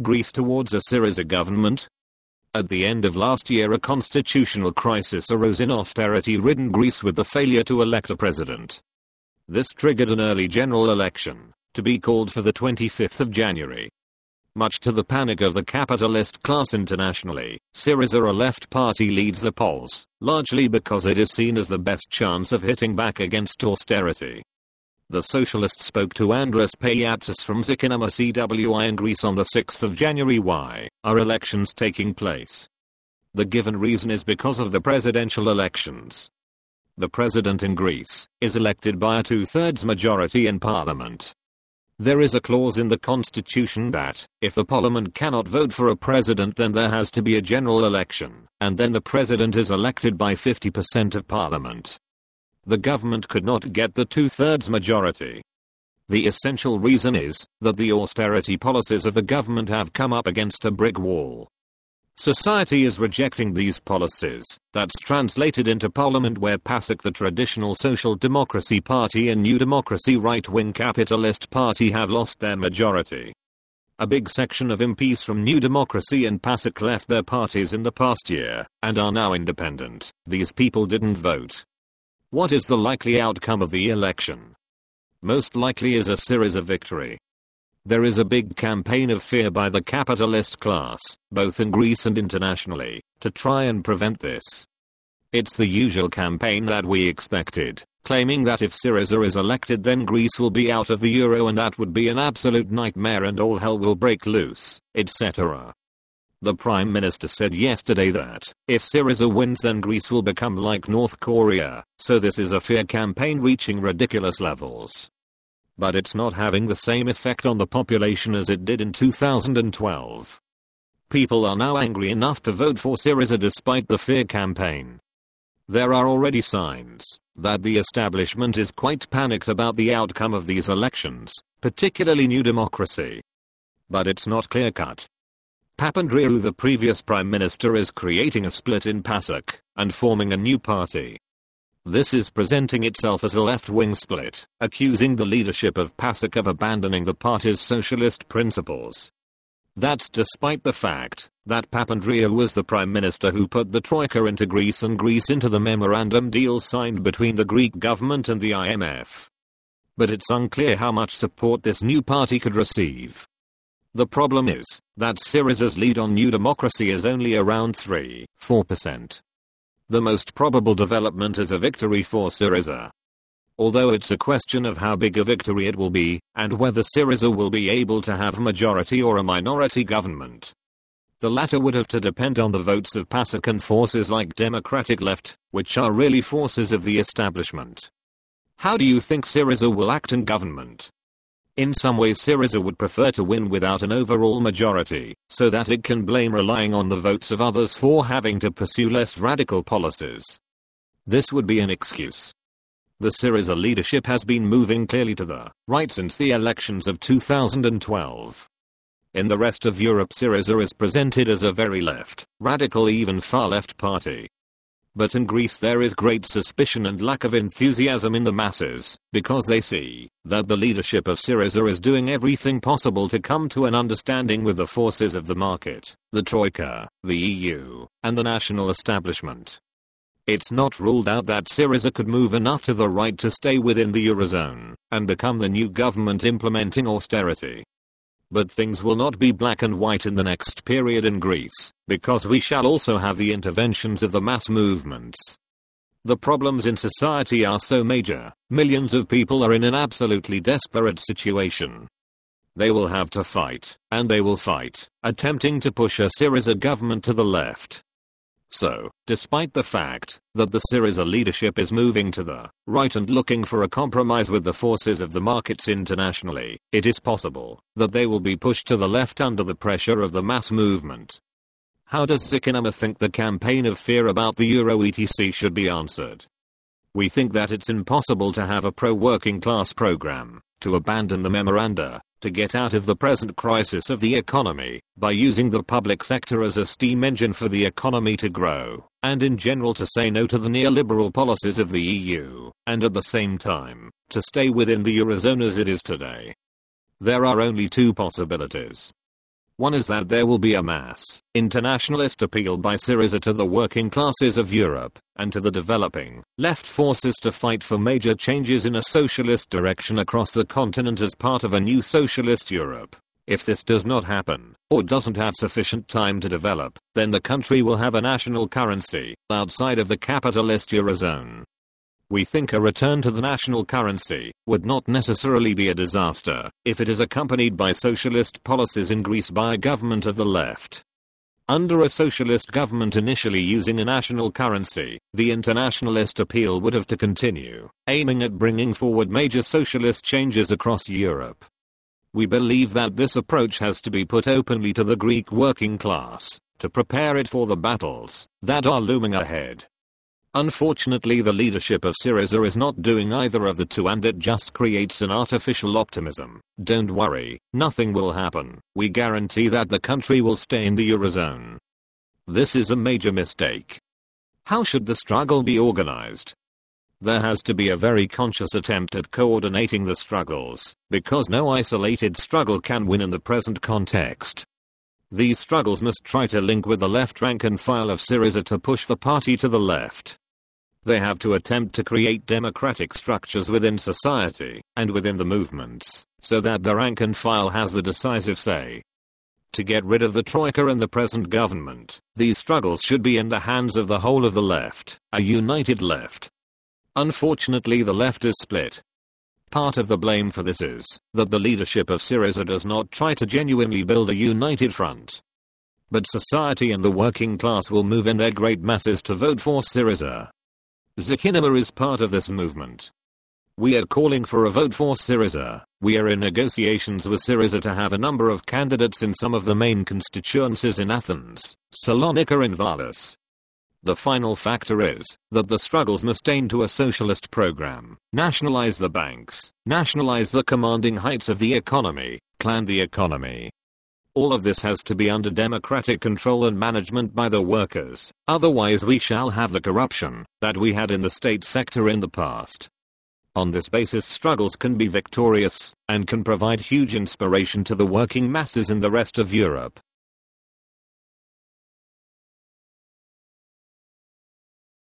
Greece towards a Syriza government? At the end of last year, a constitutional crisis arose in austerity-ridden Greece with the failure to elect a president. This triggered an early general election, to be called for the 25th of January. Much to the panic of the capitalist class internationally, Syriza, a left party, leads the polls, largely because it is seen as the best chance of hitting back against austerity. The socialist spoke to Andras Payatzis from Zikinama CWI in Greece on the 6th of January. Why are elections taking place? The given reason is because of the presidential elections. The president in Greece is elected by a 2/3 majority in parliament. There is a clause in the constitution that, if the parliament cannot vote for a president, then there has to be a general election, and then the president is elected by 50% of parliament. The government could not get the 2/3 majority. The essential reason is that the austerity policies of the government have come up against a brick wall. Society is rejecting these policies. That's translated into parliament, where PASOK, the traditional social democracy party, and New Democracy, right-wing capitalist party, have lost their majority. A big section of MPs from New Democracy and PASOK left their parties in the past year, and are now independent. These people didn't vote. What is the likely outcome of the election? Most likely is a Syriza victory. There is a big campaign of fear by the capitalist class, both in Greece and internationally, to try and prevent this. It's the usual campaign that we expected, claiming that if Syriza is elected, then Greece will be out of the euro, and that would be an absolute nightmare and all hell will break loose, etc. The Prime Minister said yesterday that, if Syriza wins, then Greece will become like North Korea, so this is a fear campaign reaching ridiculous levels. But it's not having the same effect on the population as it did in 2012. People are now angry enough to vote for Syriza despite the fear campaign. There are already signs that the establishment is quite panicked about the outcome of these elections, particularly New Democracy. But it's not clear-cut. Papandreou, the previous prime minister, is creating a split in PASOK and forming a new party. This is presenting itself as a left-wing split, accusing the leadership of PASOK of abandoning the party's socialist principles. That's despite the fact that Papandreou was the prime minister who put the Troika into Greece and Greece into the memorandum deal signed between the Greek government and the IMF. But it's unclear how much support this new party could receive. The problem is that Syriza's lead on New Democracy is only around 3-4%. The most probable development is a victory for Syriza. Although it's a question of how big a victory it will be, and whether Syriza will be able to have a majority or a minority government. The latter would have to depend on the votes of PASOK and forces like Democratic Left, which are really forces of the establishment. How do you think Syriza will act in government? In some ways, Syriza would prefer to win without an overall majority, so that it can blame relying on the votes of others for having to pursue less radical policies. This would be an excuse. The Syriza leadership has been moving clearly to the right since the elections of 2012. In the rest of Europe, Syriza is presented as a very left, radical, even far-left party. But in Greece there is great suspicion and lack of enthusiasm in the masses, because they see that the leadership of Syriza is doing everything possible to come to an understanding with the forces of the market, the Troika, the EU, and the national establishment. It's not ruled out that Syriza could move enough to the right to stay within the Eurozone, and become the new government implementing austerity. But things will not be black and white in the next period in Greece, because we shall also have the interventions of the mass movements. The problems in society are so major, millions of people are in an absolutely desperate situation. They will have to fight, and they will fight, attempting to push a Syriza government to the left. So, despite the fact that the Syriza leadership is moving to the right and looking for a compromise with the forces of the markets internationally, it is possible that they will be pushed to the left under the pressure of the mass movement. How does Zikinama think the campaign of fear about the euro etc. should be answered? We think that it's impossible to have a pro-working class program, to abandon the memoranda, to get out of the present crisis of the economy, by using the public sector as a steam engine for the economy to grow, and in general to say no to the neoliberal policies of the EU, and at the same time, to stay within the Eurozone as it is today. There are only two possibilities. One is that there will be a mass, internationalist appeal by Syriza to the working classes of Europe, and to the developing, left forces to fight for major changes in a socialist direction across the continent as part of a new socialist Europe. If this does not happen, or doesn't have sufficient time to develop, then the country will have a national currency, outside of the capitalist Eurozone. We think a return to the national currency would not necessarily be a disaster if it is accompanied by socialist policies in Greece by a government of the left. Under a socialist government initially using a national currency, the internationalist appeal would have to continue, aiming at bringing forward major socialist changes across Europe. We believe that this approach has to be put openly to the Greek working class, to prepare it for the battles that are looming ahead. Unfortunately, the leadership of Syriza is not doing either of the two, and it just creates an artificial optimism. Don't worry, nothing will happen. We guarantee that the country will stay in the Eurozone. This is a major mistake. How should the struggle be organized? There has to be a very conscious attempt at coordinating the struggles, because no isolated struggle can win in the present context. These struggles must try to link with the left rank and file of Syriza to push the party to the left. They have to attempt to create democratic structures within society, and within the movements, so that the rank and file has the decisive say. To get rid of the Troika and the present government, these struggles should be in the hands of the whole of the left, a united left. Unfortunately, the left is split. Part of the blame for this is that the leadership of Syriza does not try to genuinely build a united front. But society and the working class will move in their great masses to vote for Syriza. Zakinima is part of this movement. We are calling for a vote for Syriza. We are in negotiations with Syriza to have a number of candidates in some of the main constituencies in Athens, Salonika and Valis. The final factor is that the struggles must aim to a socialist program, nationalize the banks, nationalize the commanding heights of the economy, plan the economy. All of this has to be under democratic control and management by the workers, otherwise we shall have the corruption that we had in the state sector in the past. On this basis, struggles can be victorious, and can provide huge inspiration to the working masses in the rest of Europe.